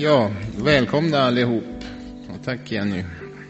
Ja, välkomna allihop. Och tack Jenny.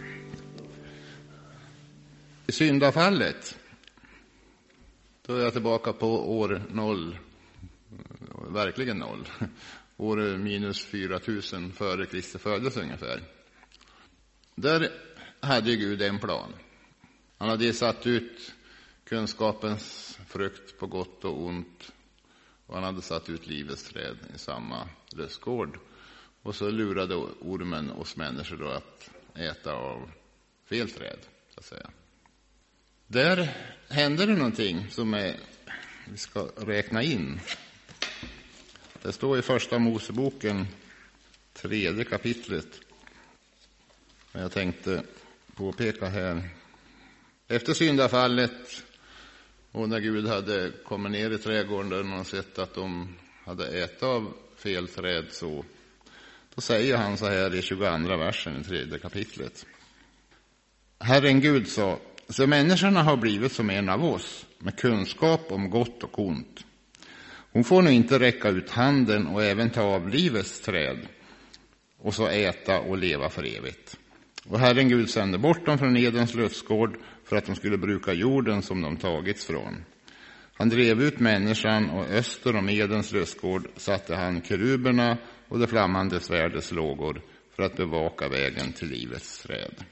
I syndafallet, då är jag tillbaka på år 0, verkligen 0. År minus 4000 före Kristi födelse ungefär. Där hade Gud en plan. Han hade satt ut kunskapens frukt på gott och ont. Och han hade satt ut livets träd i samma lustgård. Och så lurade ormen oss människor då att äta av fel träd, så att säga. Där hände det någonting som vi ska räkna in. Det står i första Moseboken, 3:e kapitlet. Jag tänkte påpeka här. Efter syndafallet och när Gud hade kommit ner i trädgården och sett att de hade ätit av fel träd, så då säger han så här i 22 versen i 3:e kapitlet. Herren Gud sa: så människorna har blivit som en av oss, med kunskap om gott och ont. Hon får nu inte räcka ut handen och även ta av livets träd och så äta och leva för evigt. Och Herren Gud sände bort dem från Edens lustgård för att de skulle bruka jorden som de tagits från. Han drev ut människan, och öster om Edens lustgård satte han keruberna och det flammande svärdets lågor för att bevaka vägen till livets träd.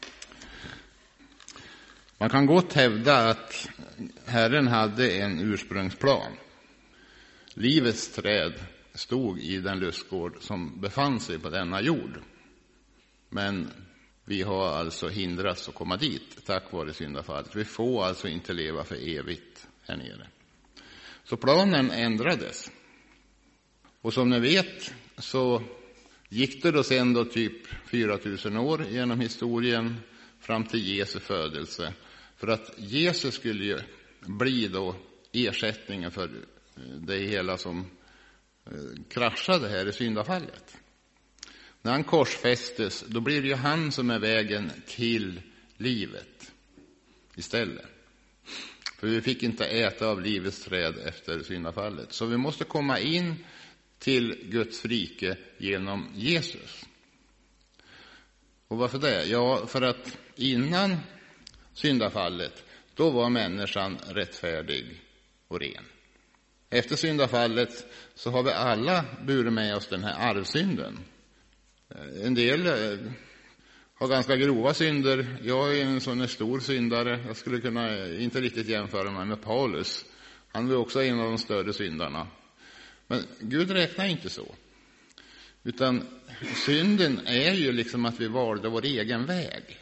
Man kan gott hävda att Herren hade en ursprungsplan. Livets träd stod i den lustgård som befann sig på denna jord. Men vi har alltså hindrats att komma dit tack vare syndafallet. Vi får alltså inte leva för evigt här nere. Så planen ändrades. Och som ni vet så gick det då sen då typ 4000 år genom historien fram till Jesu födelse. För att Jesus skulle ju bli då ersättningen för det hela som kraschade här i syndafallet. När han korsfästes, då blir det ju han som är vägen till livet istället. För vi fick inte äta av livets träd efter syndafallet. Så vi måste komma in till Guds rike genom Jesus. Och varför det? Ja, för att innan syndafallet, då var människan rättfärdig och ren. Efter syndafallet så har vi alla burit med oss den här arvsynden. En del har ganska grova synder. Jag är en sån stor syndare. Jag skulle kunna inte riktigt jämföra mig med Paulus. Han var också en av de större syndarna. Men Gud räknar inte så. Utan synden är ju liksom att vi valde vår egen väg.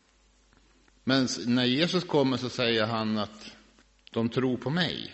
Men när Jesus kommer så säger han att de tror på mig.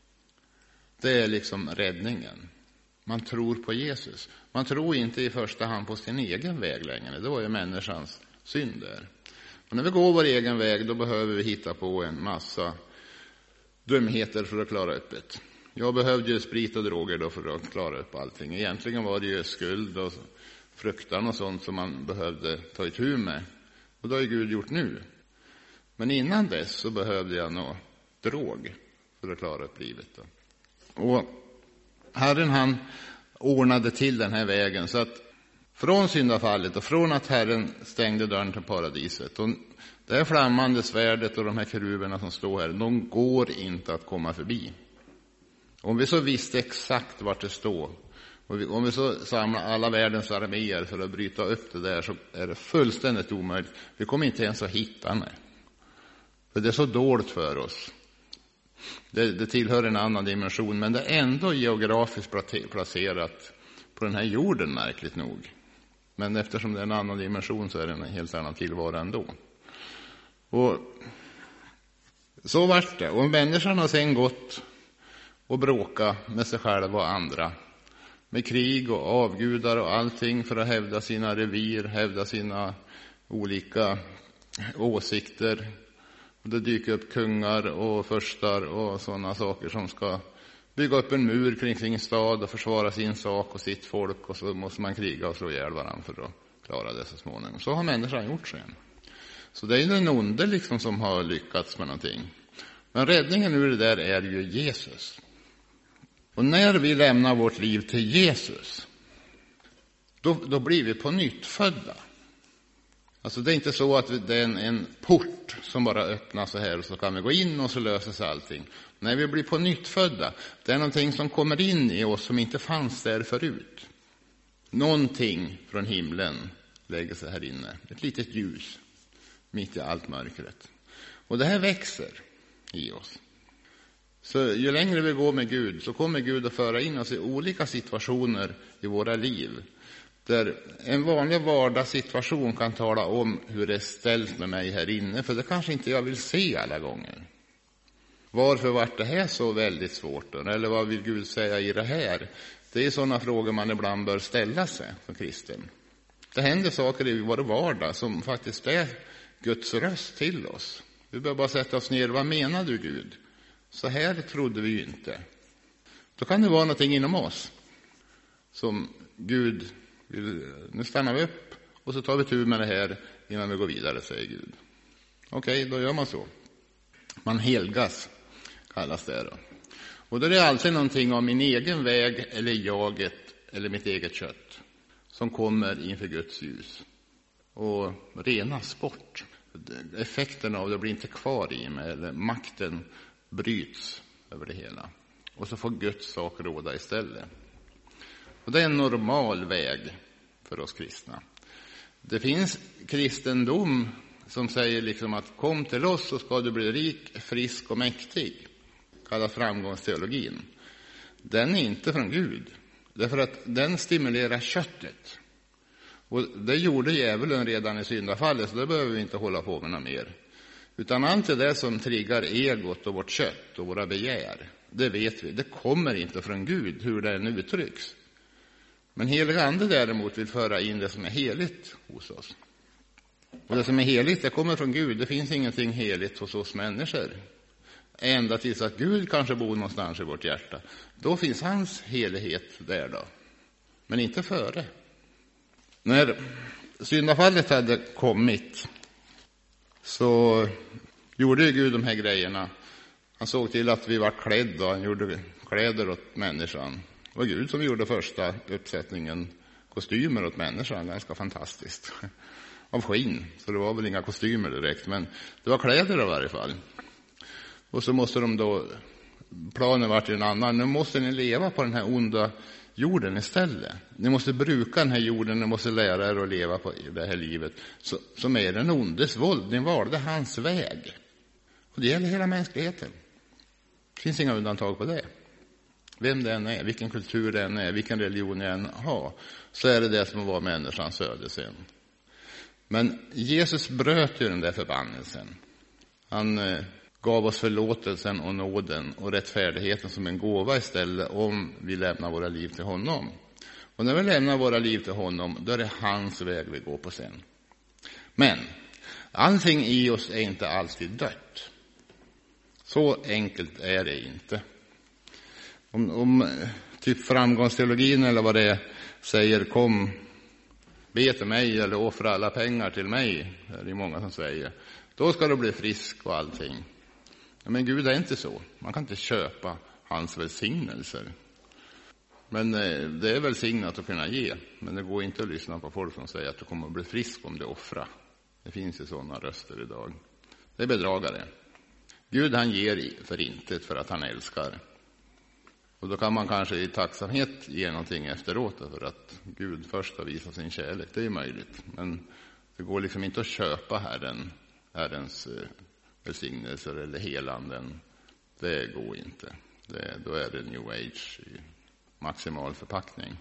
Det är liksom räddningen. Man tror på Jesus. Man tror inte i första hand på sin egen väg längre. Det var ju människans synder. Och när vi går vår egen väg, då behöver vi hitta på en massa dumheter för att klara upp det. Jag behövde ju sprit och droger då för att klara upp allting. Egentligen var det ju skuld och fruktan och sånt som man behövde ta itu med. Och det har ju Gud gjort nu. Men innan dess så behövde jag nog drog för att klara upp livet då. Och Herren han ordnade till den här vägen så att från syndafallet och från att Herren stängde dörren till paradiset, och det här flammande svärdet och de här keruberna som står här, de går inte att komma förbi. Om vi så visste exakt vart det står, och om vi så samlar alla världens arméer för att bryta upp det där, så är det fullständigt omöjligt. Vi kommer inte ens att hitta det. För det är så dåligt för oss. Det tillhör en annan dimension, men det är ändå geografiskt placerat på den här jorden, märkligt nog. Men eftersom det är en annan dimension så är det en helt annan tillvaro ändå. Och så vart det. Och människan har sen gått och bråkat med sig själv och andra. Med krig och avgudar och allting för att hävda sina revir, hävda sina olika åsikter. Det dyker upp kungar och förstar och sådana saker som ska bygga upp en mur kring sin stad och försvara sin sak och sitt folk, och så måste man kriga och slå ihjäl varandra för att klara det så småningom. Så har människan gjort sen. Så det är den onde liksom som har lyckats med någonting. Men räddningen ur det där är ju Jesus. Och när vi lämnar vårt liv till Jesus, då blir vi på nytt födda. Alltså det är inte så att det är en port som bara öppnas så här och så kan vi gå in och så löser sig allting. Nej, vi blir på nytt födda. Det är någonting som kommer in i oss som inte fanns där förut. Någonting från himlen lägger sig här inne. Ett litet ljus mitt i allt mörkret. Och det här växer i oss. Så ju längre vi går med Gud så kommer Gud att föra in oss i olika situationer i våra liv. Där en vanlig vardagssituation kan tala om hur det är ställt med mig här inne. För det kanske inte jag vill se alla gånger. Varför var det här så väldigt svårt då? Eller vad vill Gud säga i det här? Det är sådana frågor man ibland bör ställa sig som kristen. Det händer saker i vår vardag som faktiskt är Guds röst till oss. Vi bör bara sätta oss ner. Vad menar du, Gud? Så här trodde vi ju inte. Då kan det vara någonting inom oss som Gud vill. Nu stannar vi upp och så tar vi tur med det här innan vi går vidare, säger Gud. Okej, då gör man så. Man helgas kallas det då. Och då är det alltid någonting av min egen väg eller jaget eller mitt eget kött som kommer inför Guds ljus och renas bort. Effekten av det blir inte kvar i mig, eller makten bryts över det hela. Och så får Guds sak råda istället. Och det är en normal väg för oss kristna. Det finns kristendom som säger liksom att kom till oss så ska du bli rik, frisk och mäktig. Kallas framgångsteologin. Den är inte från Gud. Därför att den stimulerar köttet. Och det gjorde djävulen redan i syndafallet, så det behöver vi inte hålla på med något mer. Utan allt det som triggar egot och vårt kött och våra begär, det vet vi. Det kommer inte från Gud, hur det än uttrycks. Men heliga ande däremot vill föra in det som är heligt hos oss. Och det som är heligt, det kommer från Gud. Det finns ingenting heligt hos oss människor. Ända tills att Gud kanske bor någonstans i vårt hjärta. Då finns hans helighet där då. Men inte före. När syndafallet hade kommit så gjorde ju Gud de här grejerna. Han såg till att vi var klädda. Han gjorde kläder åt människan. Det var Gud som gjorde första uppsättningen kostymer åt människan. Ganska fantastiskt. Av skinn. Så det var väl inga kostymer direkt. Men det var kläder i varje fall. Och så måste de då, planen var till en annan. Nu måste ni leva på den här onda jorden istället. Ni måste bruka den här jorden. Ni måste lära er att leva på det här livet. Som är den ondes våld. Ni valde hans väg. Och det gäller hela mänskligheten. Det finns inga undantag på det. Vem det än är, vilken kultur det än är, vilken religion det än har. Så är det som var människans öde sen. Men Jesus bröt ju den där förbannelsen. Han gav oss förlåtelsen och nåden och rättfärdigheten som en gåva istället om vi lämnar våra liv till honom. Och när vi lämnar våra liv till honom, då är det hans väg vi går på sen. Men allting i oss är inte alltid dött. Så enkelt är det inte. Om typ framgångsteologin eller vad det är säger kom, be till mig eller offra alla pengar till mig, är det många som säger. Då ska du bli frisk och allting. Men Gud är inte så. Man kan inte köpa hans välsignelser. Men det är välsignat att kunna ge. Men det går inte att lyssna på folk som säger att du kommer att bli frisk om du offrar. Det finns ju sådana röster idag. Det är bedragare. Gud han ger för intet för att han älskar. Och då kan man kanske i tacksamhet ge någonting efteråt för att Gud först har visat sin kärlek. Det är möjligt. Men det går liksom inte att köpa Herrens välsignelser eller helanden. Det går inte. Då är det New Age i maximal förpackning.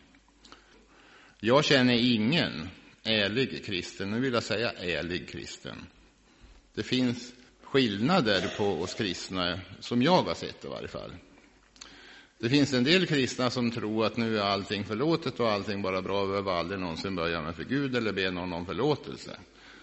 Jag känner ingen ärlig kristen. Nu vill jag säga ärlig kristen. Det finns skillnader på oss kristna som jag har sett i varje fall. Det finns en del kristna som tror att nu är allting förlåtet och allting bara bra. Vi behöver aldrig någonsin börja med för Gud eller be någon om förlåtelse.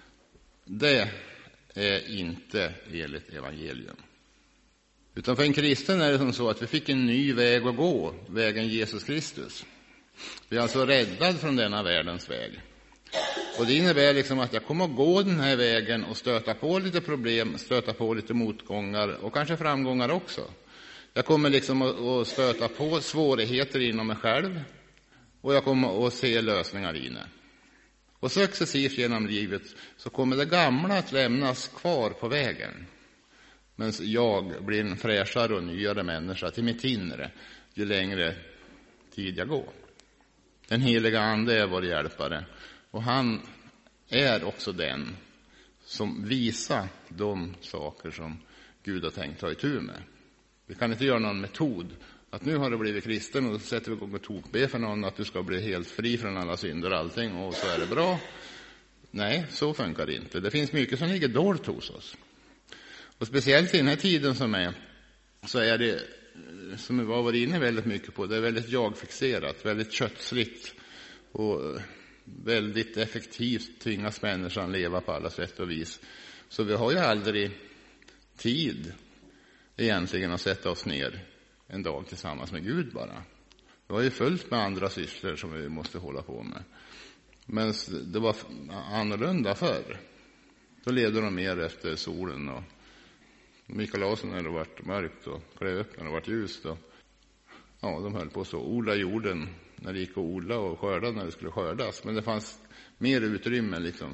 Det är inte enligt evangelium. Utan för en kristen är det som så att vi fick en ny väg att gå. Vägen Jesus Kristus. Vi är alltså räddade från denna världens väg. Och det innebär liksom att jag kommer att gå den här vägen och stöta på lite problem, stöta på lite motgångar och kanske framgångar också. Jag kommer liksom att stöta på svårigheter inom mig själv och jag kommer att se lösningar i det. Och successivt genom livet så kommer det gamla att lämnas kvar på vägen. Men jag blir en fräschare och nyare människa till mitt inre ju längre tid jag går. Den heliga ande är vår hjälpare. Och han är också den som visar de saker som Gud har tänkt ta itu med. Vi kan inte göra någon metod. Att nu har du blivit kristen och då sätter vi igång och tokbe för någon att du ska bli helt fri från alla synder och allting och så är det bra. Nej, så funkar det inte. Det finns mycket som ligger dolt hos oss. Och speciellt i den här tiden som är, så är det, som vi har varit inne väldigt mycket på, det är väldigt jagfixerat, väldigt kötsligt och väldigt effektivt tvingas människan leva på alla sätt och vis. Så vi har ju aldrig tid egentligen att sätta oss ner en dag tillsammans med Gud bara. Det var ju fullt med andra sysslor som vi måste hålla på med. Men det var annorlunda förr. Då levde de mer efter solen och Mikalasen när det var mörkt och klev upp när det var ljust. Och, ja, de höll på så. Odla jorden när det gick att odla och skörda när det skulle skördas. Men det fanns mer utrymme liksom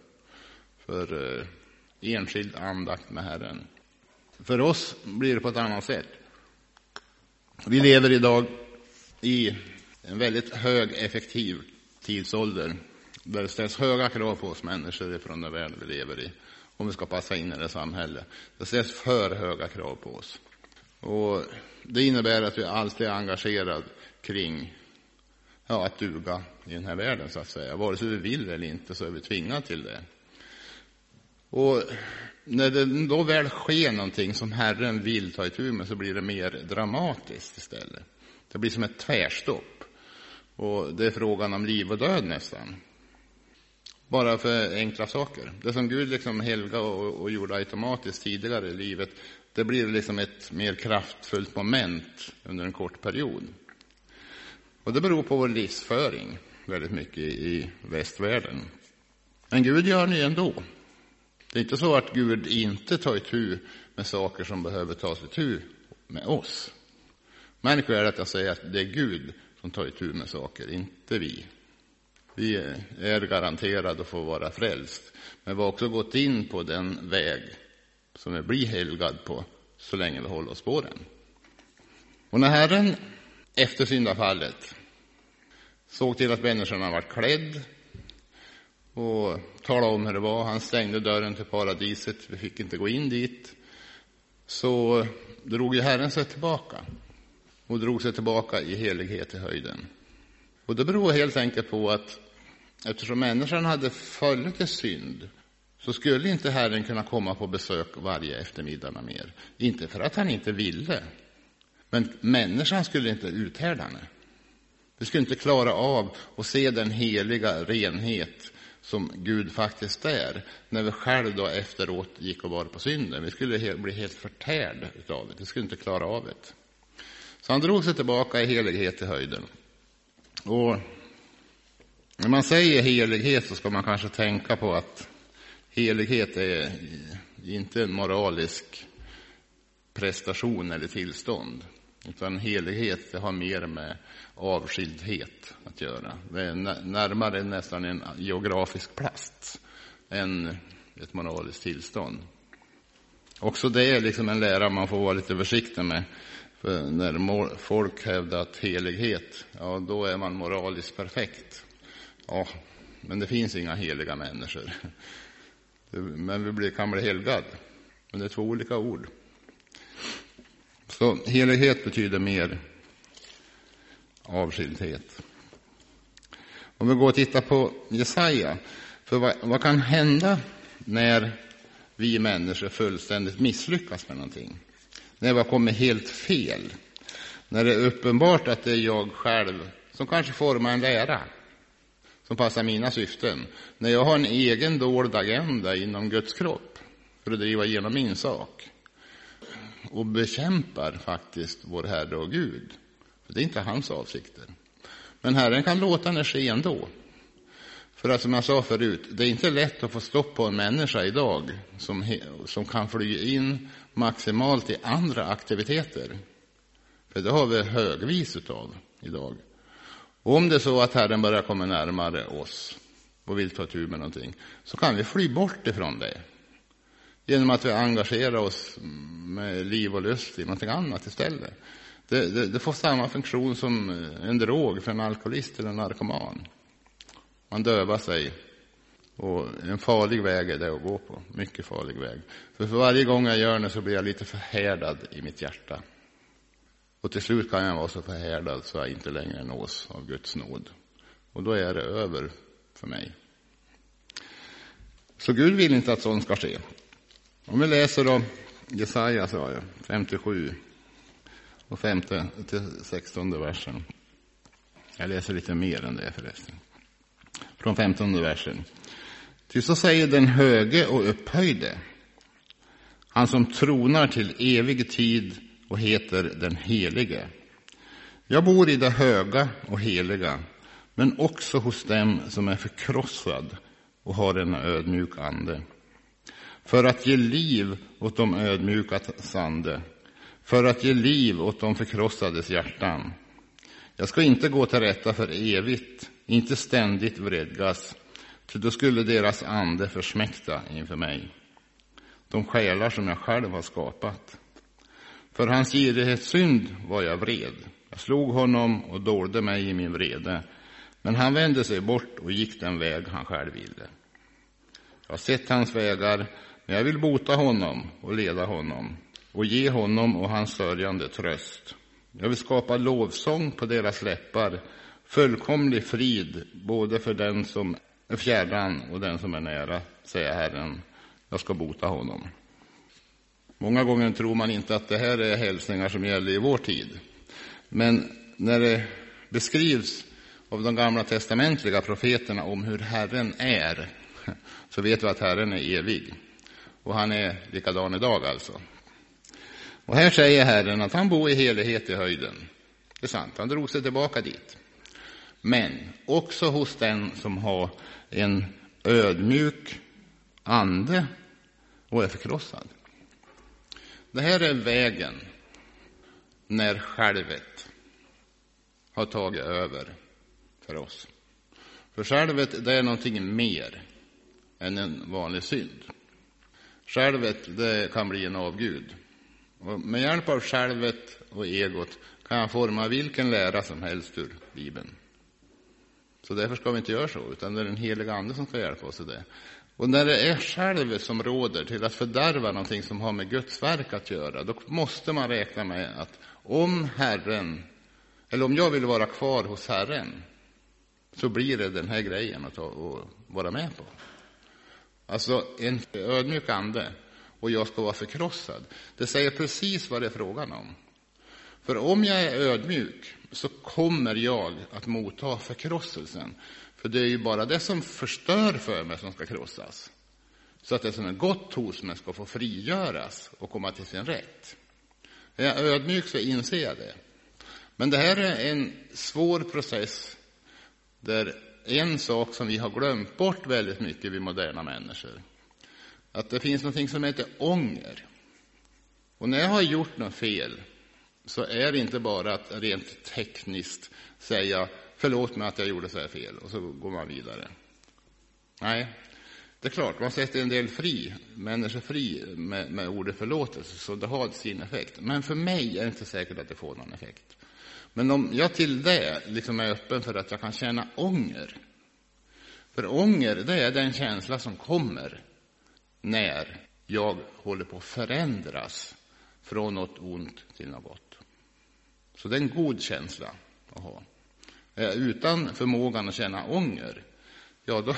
för enskild andakt med Herren. För oss blir det på ett annat sätt. Vi lever idag i en väldigt hög effektiv tidsålder. Där det ställs höga krav på oss människor från den värld vi lever i. Om vi ska passa in i det samhälle. Det ställs för höga krav på oss. Och det innebär att vi alltid är engagerade kring att duga i den här världen så att säga. Vare sig vi vill eller inte så är vi tvingade till det. Och när det då väl sker någonting som Herren vill ta itu med så blir det mer dramatiskt istället. Det blir som ett tvärstopp. Och det är frågan om liv och död nästan. Bara för enkla saker. Det som Gud liksom helga och gjorde automatiskt tidigare i livet, det blir liksom ett mer kraftfullt moment under en kort period. Och det beror på vår livsföring väldigt mycket i västvärlden. Men Gud gör det ändå. Det är inte så att Gud inte tar itu med saker som behöver tas itu med oss. Märk väl att jag säger att det är Gud som tar itu med saker, inte vi. Vi är garanterade att få vara frälst. Men vi har också gått in på den väg som vi blir helgad på så länge vi håller oss på den. Och när Herren efter syndafallet såg till att människorna var klädd och talade om hur det var. Han stängde dörren till paradiset. Vi fick inte gå in dit. Så drog ju Herren sig tillbaka. Och drog sig tillbaka i helighet i höjden. Och det beror helt enkelt på att eftersom människan hade fallit i synd så skulle inte Herren kunna komma på besök varje eftermiddag mer. Inte för att han inte ville. Men människan skulle inte uthärda henne. Vi skulle inte klara av att se den heliga renhet som Gud faktiskt är. När vi själv då efteråt gick och var på synden. Vi skulle bli helt förtärd utav det. Vi skulle inte klara av det. Så han drog sig tillbaka i helighet i höjden. Och när man säger helighet så ska man kanske tänka på att helighet är inte en moralisk prestation eller tillstånd. Utan helighet det har mer med avskildhet att göra. Det är närmare nästan en geografisk plats än ett moraliskt tillstånd. Också det är liksom en lära man får vara lite försiktig med. För när folk hävdar att helighet, ja då är man moraliskt perfekt. Ja, men det finns inga heliga människor. Men vi kan bli helgad. Men det är två olika ord. Så helighet betyder mer avskildhet. Om vi går och tittar på Jesaja. För vad kan hända när vi människor fullständigt misslyckas med någonting? När vi kommer helt fel. När det är uppenbart att det är jag själv som kanske formar en lära som passar mina syften. När jag har en egen dold agenda inom Guds kropp för att driva igenom min sak. Och bekämpar faktiskt vår Herre och Gud. För det är inte hans avsikter. Men Herren kan låta det ske ändå. För att som jag sa förut, det är inte lätt att få stopp på en människa idag som kan flyga in maximalt i andra aktiviteter. För det har vi högvis utav idag. Och om det är så att Herren börjar komma närmare oss och vill ta tur med någonting, så kan vi fly bort ifrån det. Genom att vi engagerar oss med liv och lust i någonting annat istället. Det får samma funktion som en drog för en alkoholist eller en narkoman. Man dövar sig. Och en farlig väg är det att gå på. Mycket farlig väg. För varje gång jag gör det så blir jag lite förhärdad i mitt hjärta. Och till slut kan jag vara så förhärdad så jag inte längre nås av Guds nåd. Och då är det över för mig. Så Gud vill inte att sånt ska ske. Om vi läser då Jesaja 57 och 5 till 16 versen. Jag läser lite mer än det förresten. Från 15 versen. Ty så säger den höge och upphöjde, han som tronar till evig tid och heter den helige. Jag bor i det höga och heliga, men också hos dem som är förkrossad och har en ödmjuk ande. För att ge liv åt de ödmjukas ande, för att ge liv åt de förkrossades hjärtan. Jag ska inte gå till rätta för evigt, inte ständigt vredgas, ty då skulle deras ande försmäkta inför mig, de själar som jag själv har skapat. För hans girighetssynd var jag vred. Jag slog honom och dolde mig i min vrede, men han vände sig bort och gick den väg han själv ville. Jag har sett hans vägar, men jag vill bota honom och leda honom och ge honom och hans sörjande tröst. Jag vill skapa lovsång på deras läppar, fullkomlig frid både för den som är fjärran och den som är nära, säger Herren. Jag ska bota honom. Många gånger tror man inte att det här är hälsningar som gäller i vår tid. Men när det beskrivs av de gamla testamentliga profeterna om hur Herren är, så vet vi att Herren är evig. Och han är likadan idag alltså. Och här säger Herren att han bor i helighet i höjden. Det är sant, han drog sig tillbaka dit. Men också hos den som har en ödmjuk ande och är förkrossad. Det här är vägen när självet har tagit över för oss. För självet, det är någonting mer än en vanlig synd. Självet, det kan bli en avgud. Och med hjälp av självet och egot kan jag forma vilken lära som helst ur Bibeln. Så därför ska vi inte göra så, utan det är den heliga ande som ska hjälpa oss i det. Och när det är självet som råder till att fördärva någonting som har med Guds verk att göra, då måste man räkna med att om jag vill vara kvar hos Herren, så blir det den här grejen att vara med på. Alltså en ödmjuk ande, och jag ska vara förkrossad. Det säger precis vad det är frågan om. För om jag är ödmjuk så kommer jag att motta förkrosselsen. För det är ju bara det som förstör för mig som ska krossas. Så att det som är gott hos mig ska få frigöras och komma till sin rätt. Är jag ödmjuk så inser jag det. Men det här är en svår process där en sak som vi har glömt bort väldigt mycket, vi moderna människor. Att det finns något som heter ånger. Och när jag har gjort något fel så är det inte bara att rent tekniskt säga förlåt mig att jag gjorde så här fel och så går man vidare. Nej, det är klart, man sätter en del människor fri med ordet förlåtelse, så det har sin effekt. Men för mig är det inte säkert att det får någon effekt. Men om jag till det liksom är öppen för att jag kan känna ånger. För ånger, det är den känsla som kommer när jag håller på att förändras från något ont till något gott. Så det är en god känsla att ha. Utan förmågan att känna ånger, ja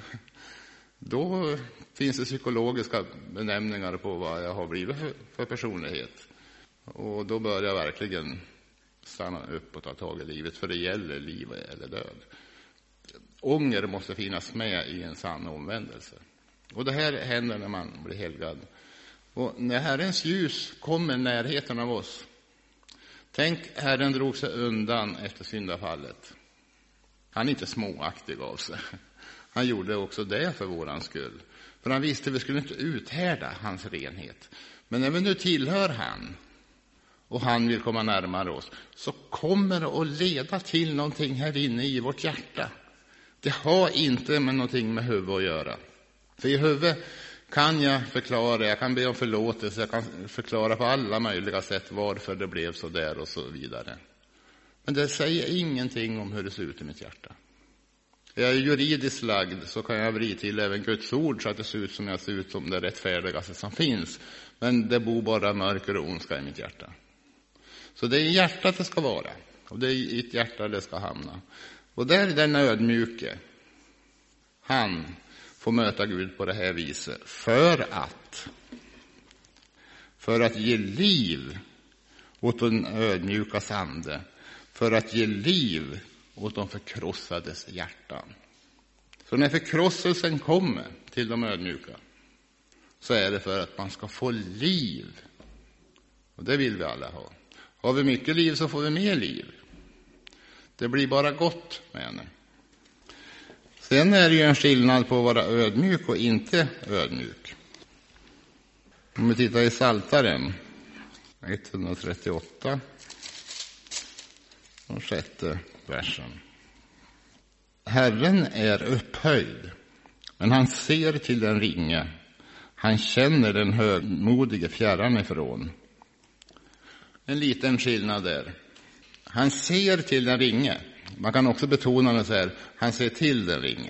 då finns det psykologiska benämningar på vad jag har blivit för personlighet. Och då bör jag verkligen stanna upp och ta tag i livet, för det gäller liv eller död. Ånger måste finnas med i en sann omvändelse. Och det här händer när man blir helgad. Och när Herrens ljus kommer närheten av oss. Tänk, Herren drog sig undan efter syndafallet. Han är inte småaktig av sig. Han gjorde också det för våran skull. För han visste att vi skulle inte uthärda hans renhet. Men när vi nu tillhör han och han vill komma närmare oss, så kommer det att leda till någonting här inne i vårt hjärta. Det har inte med någonting med huvudet att göra. För i huvudet kan jag förklara, jag kan be om förlåtelse, jag kan förklara på alla möjliga sätt varför det blev så där och så vidare. Men det säger ingenting om hur det ser ut i mitt hjärta. Är jag juridiskt lagd så kan jag vrida till även Guds ord så att det ser ut som jag ser ut som det rättfärdigaste som finns. Men det bor bara mörker och ondska i mitt hjärta. Så det är i hjärtat det ska vara. Och det är i ett hjärta det ska hamna. Och där är den ödmjuke. Han får möta Gud på det här viset. För att ge liv åt den ödmjukas ande. För att ge liv åt de förkrossades hjärtan. Så när förkrosselsen kommer till de ödmjuka, så är det för att man ska få liv. Och det vill vi alla ha. Har vi mycket liv så får vi mer liv. Det blir bara gott med henne. Sen är det ju en skillnad på att vara ödmjuk och inte ödmjuk. Om vi tittar i Psaltaren 138 och 6:e versen. Herren är upphöjd, men han ser till den ringe. Han känner den högmodige fjärran ifrån. En liten skillnad där. Han ser till den ringe. Man kan också betona det så här. Han ser till den ringe.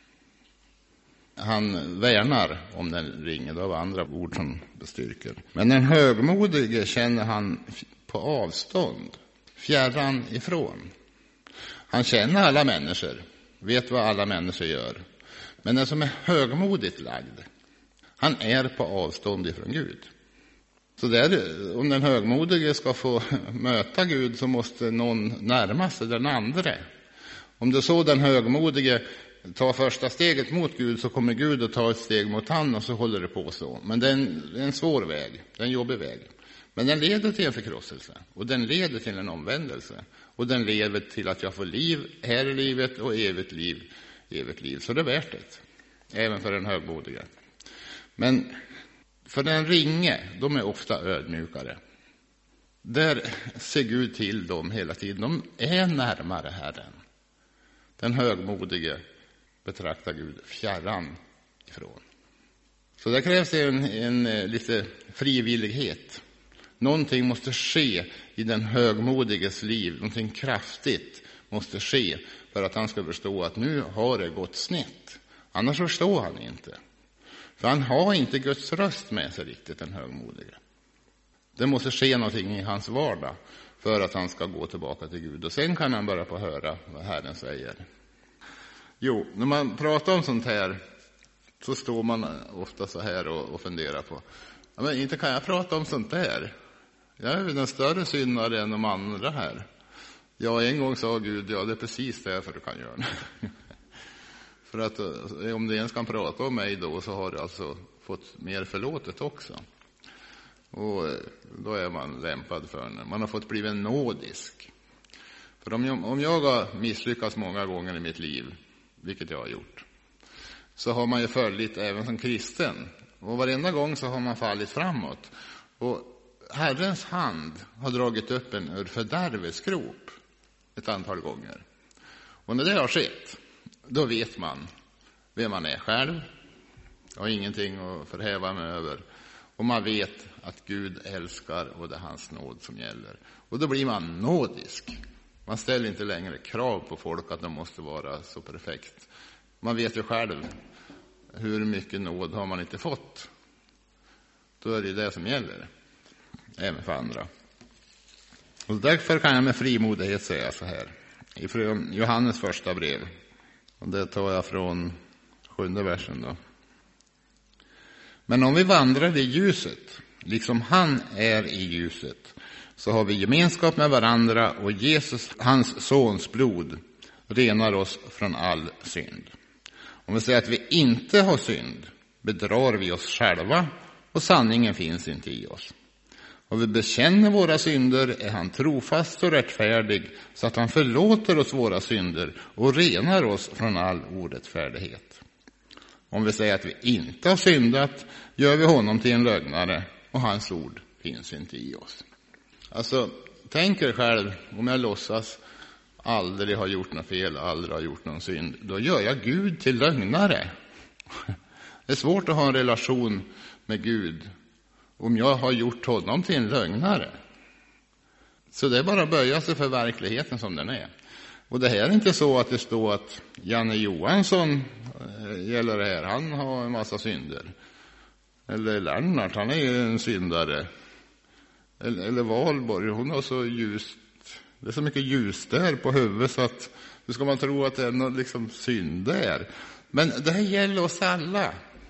Han värnar om den ringe. Det var andra ord som bestyrker. Men den högmodige känner han på avstånd. Fjärran ifrån. Han känner alla människor. Vet vad alla människor gör. Men den som är högmodigt lagd, han är på avstånd ifrån Gud. Så där, om den högmodige ska få möta Gud så måste någon närma sig den andra. Om det så den högmodige tar första steget mot Gud, så kommer Gud att ta ett steg mot han, och så håller det på så. Men det är en svår väg, det är en jobbig väg. Men den leder till en förkrosselse, och den leder till en omvändelse. Och den leder till att jag får liv här i livet och evigt liv. Så det är värt det, även för den högmodige. Men för den ringe, de är ofta ödmjukare. Där ser Gud till dem hela tiden. De är närmare Herren. Den högmodige betraktar Gud fjärran ifrån. Så där krävs det en lite frivillighet. Någonting måste ske i den högmodiges liv. Någonting kraftigt måste ske för att han ska förstå att nu har det gått snett. Annars förstår han inte. För han har inte Guds röst med sig riktigt, den högmodige. Det måste ske någonting i hans vardag för att han ska gå tillbaka till Gud. Och sen kan han börja på höra vad Herren säger. Jo, när man pratar om sånt här så står man ofta så här och funderar på. Ja, men inte kan jag prata om sånt där. Jag är den större syndare än de andra här. Ja, en gång sa Gud, ja det är precis därför du kan göra det. För att om du ens kan prata om mig då, så har du alltså fått mer förlåtet också. Och då är man lämpad för det. Man har fått bli en nådisk. För om jag har misslyckats många gånger i mitt liv, vilket jag har gjort, så har man ju följt även som kristen. Och varenda gång så har man fallit framåt. Och Herrens hand har dragit upp en ur fördärvets grop ett antal gånger. Och när det har skett, då vet man vem man är själv. Jag har ingenting att förhäva mig över. Och man vet att Gud älskar och det är hans nåd som gäller. Och då blir man nådisk. Man ställer inte längre krav på folk att de måste vara så perfekt. Man vet ju själv hur mycket nåd har man inte fått. Då är det som gäller. Även för andra. Och därför kan jag med frimodighet säga så här. Ifrån Johannes första brev. Och det tar jag från 7:e versen då. Men om vi vandrar i ljuset, liksom han är i ljuset, så har vi gemenskap med varandra, och Jesus, hans sons blod, renar oss från all synd. Om vi säger att vi inte har synd, bedrar vi oss själva, och sanningen finns inte i oss. Och vi bekänner våra synder, är han trofast och rättfärdig, så att han förlåter oss våra synder och renar oss från all orättfärdighet. Om vi säger att vi inte har syndat, gör vi honom till en lögnare, och hans ord finns inte i oss. Alltså, tänk er själv, om jag låtsas aldrig ha gjort något fel, aldrig har gjort någon synd, då gör jag Gud till lögnare. Det är svårt att ha en relation med Gud om jag har gjort honom till en lögnare. Så det är bara att böja sig för verkligheten som den är. Och det här är inte så att det står att Janne Johansson gäller det här, han har en massa synder. Eller Lennart, han är ju en syndare. Eller Valborg, hon har så ljust, det är så mycket ljus där på huvudet så att nu ska man tro att det är någon liksom synd där. Men det här gäller oss alla.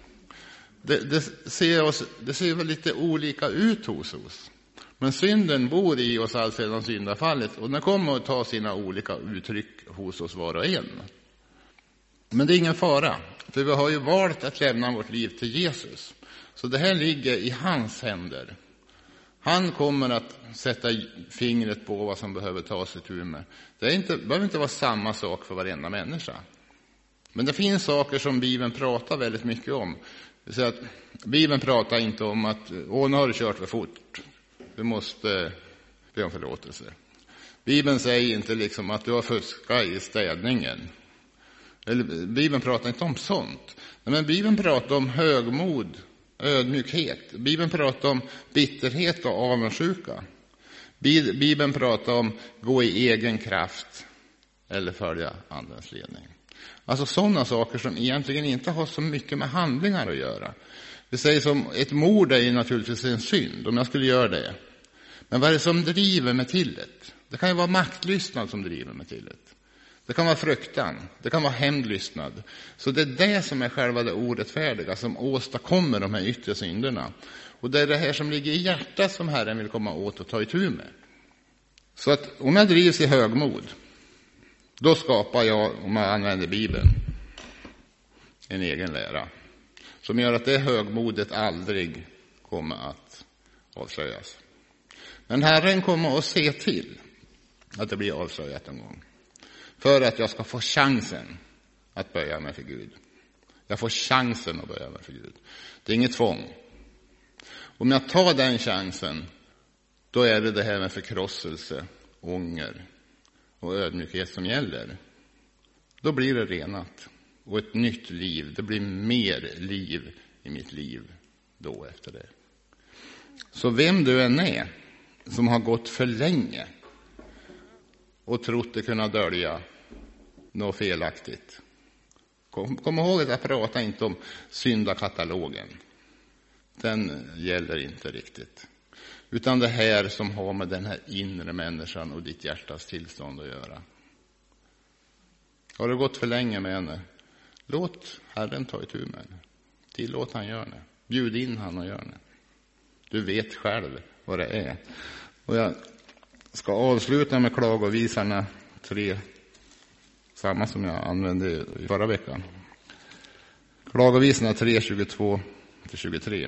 Det ser väl lite olika ut hos oss. Men synden bor i oss allsedan syndafallet, och den kommer att ta sina olika uttryck hos oss var och en. Men det är ingen fara, för vi har ju valt att lämna vårt liv till Jesus. Så det här ligger i hans händer. Han kommer att sätta fingret på vad som behöver tas itu med. Det behöver inte vara samma sak för varenda människa. Men det finns saker som Bibeln pratar väldigt mycket om. Det vill säga att Bibeln pratar inte om att nu har du kört för fort, du måste be om förlåtelse. Bibeln säger inte liksom att du har fuskat i städningen. Bibeln pratar inte om sånt. Men Bibeln pratar om högmod, ödmjukhet. Bibeln pratar om bitterhet och avundsjuka. Bibeln pratar om gå i egen kraft eller följa andens ledning. Alltså sådana saker som egentligen inte har så mycket med handlingar att göra. Det säger som ett mord är ju naturligtvis en synd, om jag skulle göra det. Men vad är det som driver mig till det? Det kan ju vara maktlystnad som driver mig till det. Det kan vara fruktan, det kan vara hämndlystnad. Så det är det som är själva det orättfärdiga som åstadkommer de här yttre synderna. Och det är det här som ligger i hjärtat som Herren vill komma åt och ta itu med. Så att om jag drivs i högmod, då skapar jag, om jag använder Bibeln, en egen lära som gör att det högmodet aldrig kommer att avslöjas. Men Herren kommer att se till att det blir avslöjat en gång. För att jag ska få chansen att böja mig för Gud. Jag får chansen att böja mig för Gud. Det är inget tvång. Om jag tar den chansen, då är det här med förkrosselse, ånger och ödmjukhet som gäller. Då blir det renat. Och ett nytt liv. Det blir mer liv i mitt liv då efter det. Så vem du än är som har gått för länge och trott det kunna dölja något felaktigt. Kom ihåg att jag pratar inte om syndakatalogen. Den gäller inte riktigt. Utan det här som har med den här inre människan och ditt hjärtas tillstånd att göra. Har du gått för länge med henne? Låt Herren ta itu med henne. Tillåt han gör det. Bjud in han och gör det. Du vet själv vad det är. Och jag ska avsluta med klagovisarna 3. Samma som jag använde i förra veckan. Klagovisarna 3, 22-23.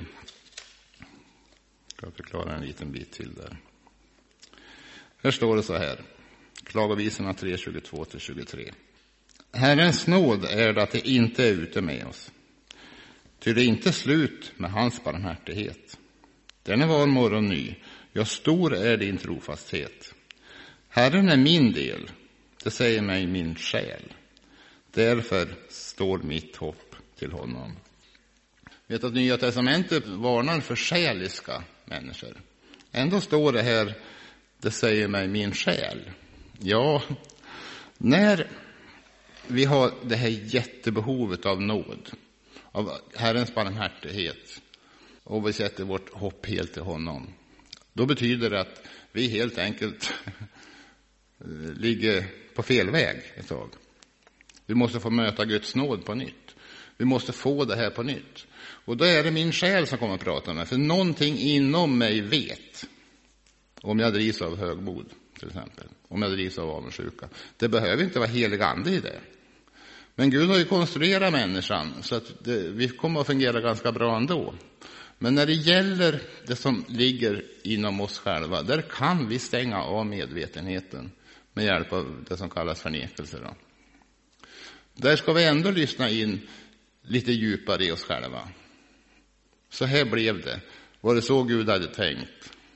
Jag förklara en liten bit till där. Här står det så här. Klagovisarna 3, 22-23. Herrens nåd är det att det inte är ute med oss. Ty det är inte slut med hans barmhärtighet. Den är var morgon ny. Ja, stor är din trofasthet. Herren är min del. Det säger mig min själ. Därför står mitt hopp till honom. Vet att Nya testamentet varnar för själiska människor. Ändå står det här, det säger mig min själ. Ja, när vi har det här jättebehovet av nåd, av Herrens barmhärtighet, och vi sätter vårt hopp helt till honom, då betyder det att vi helt enkelt ligger på fel väg ett tag. Vi måste få möta Guds nåd på nytt. Vi måste få det här på nytt. Och då är det min själ som kommer att prata med. För någonting inom mig vet. Om jag drivs av högmod till exempel. Om jag drivs av avundsjuka. Det behöver inte vara helig ande i det. Men Gud har ju konstruerat människan. Så att vi kommer att fungera ganska bra ändå. Men när det gäller det som ligger inom oss själva. Där kan vi stänga av medvetenheten. Med hjälp av det som kallas förnekelse då. Där ska vi ändå lyssna in lite djupare i oss själva. Så här blev det. Var det så Gud hade tänkt?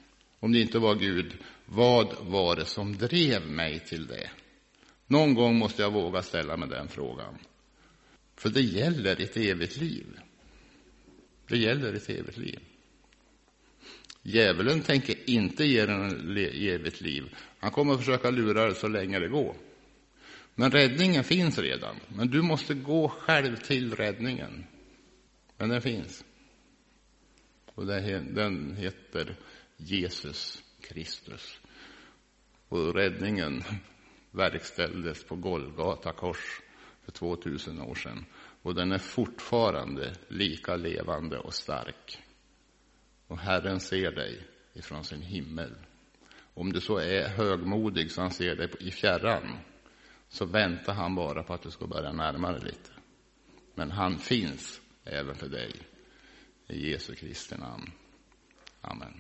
om det inte var Gud, vad var det som drev mig till det? Någon gång måste jag våga ställa mig den frågan. För det gäller ett evigt liv. Det gäller ett evigt liv. Djävulen tänker inte ge den evigt liv. Han kommer att försöka lura det så länge det går. Men räddningen finns redan. Men du måste gå själv till räddningen. Men den finns. Och den heter Jesus Kristus. Och räddningen verkställdes på Golgata kors för 2000 år sedan. Och den är fortfarande lika levande och stark. Och Herren ser dig ifrån sin himmel. Om du så är högmodig så han ser dig i fjärran, så väntar han bara på att du ska börja närmare lite. Men han finns även för dig. I Jesu Kristi namn. Amen.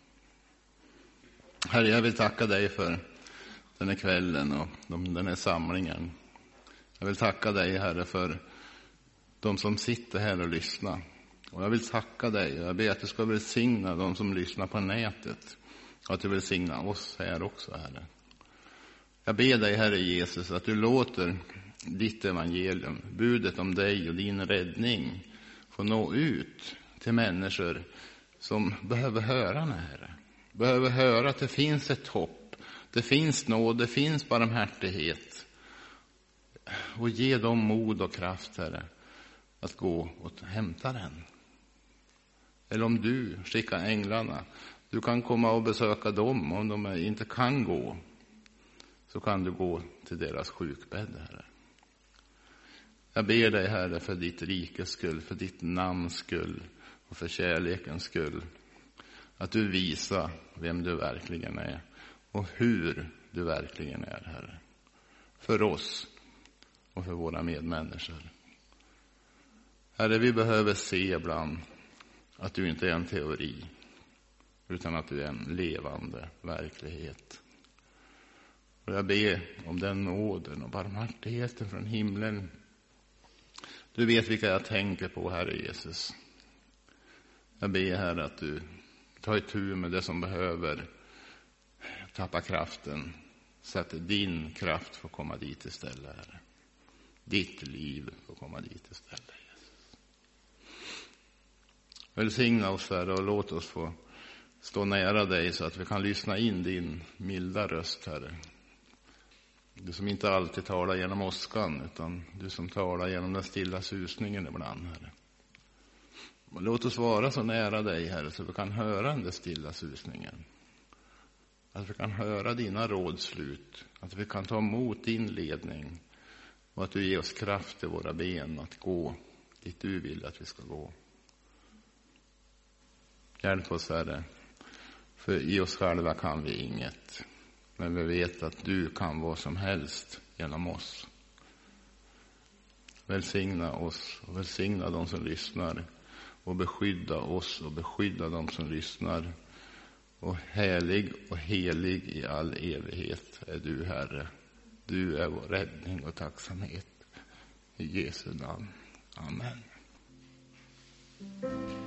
Herre, jag vill tacka dig för den här kvällen och den här samlingen. Jag vill tacka dig, Herre, för de som sitter här och lyssnar. Och jag vill tacka dig. Jag ber att du ska välsigna de som lyssnar på nätet. Och att du välsigna oss här också, Herre. Jag ber dig, Herre Jesus, att du låter ditt evangelium, budet om dig och din räddning, få nå ut till människor som behöver höra det, Herre. Behöver höra att det finns ett hopp. Det finns nåd, det finns barmhärtighet. Och ge dem mod och kraft, Herre, att gå och hämta den. Eller om du skickar änglarna, du kan komma och besöka dem. Om de inte kan gå, så kan du gå till deras sjukbädd, Herre. Jag ber dig, Herre, för ditt rikes skull, för ditt namns skull och för kärlekens skull, att du visar vem du verkligen är och hur du verkligen är, Herre. För oss och för våra medmänniskor. Herre, vi behöver se ibland att du inte är en teori, utan att du är en levande verklighet. Och jag ber om den nåden och barmhärtigheten från himlen. Du vet vilka jag tänker på, Herre Jesus. Jag ber, Herre, att du tar itu med det som behöver tappa kraften, så att din kraft får komma dit istället, Herre. Ditt liv får komma dit istället, Jesus. Välsigna oss, Herre, och låt oss få stå nära dig så att vi kan lyssna in din milda röst, Herre. Du som inte alltid talar genom åskan, utan du som talar genom den stilla susningen ibland, Herre. Och låt oss vara så nära dig, Herre, så vi kan höra den stilla susningen. Att vi kan höra dina rådslut, att vi kan ta emot din ledning och att du ger oss kraft i våra ben att gå dit du vill att vi ska gå. Hjälp oss, Herre, för i oss själva kan vi inget. Men vi vet att du kan vad som helst genom oss. Välsigna oss och välsigna de som lyssnar. Och beskydda oss och beskydda de som lyssnar. Och härlig och helig i all evighet är du, Herre. Du är vår räddning och tacksamhet. I Jesu namn. Amen.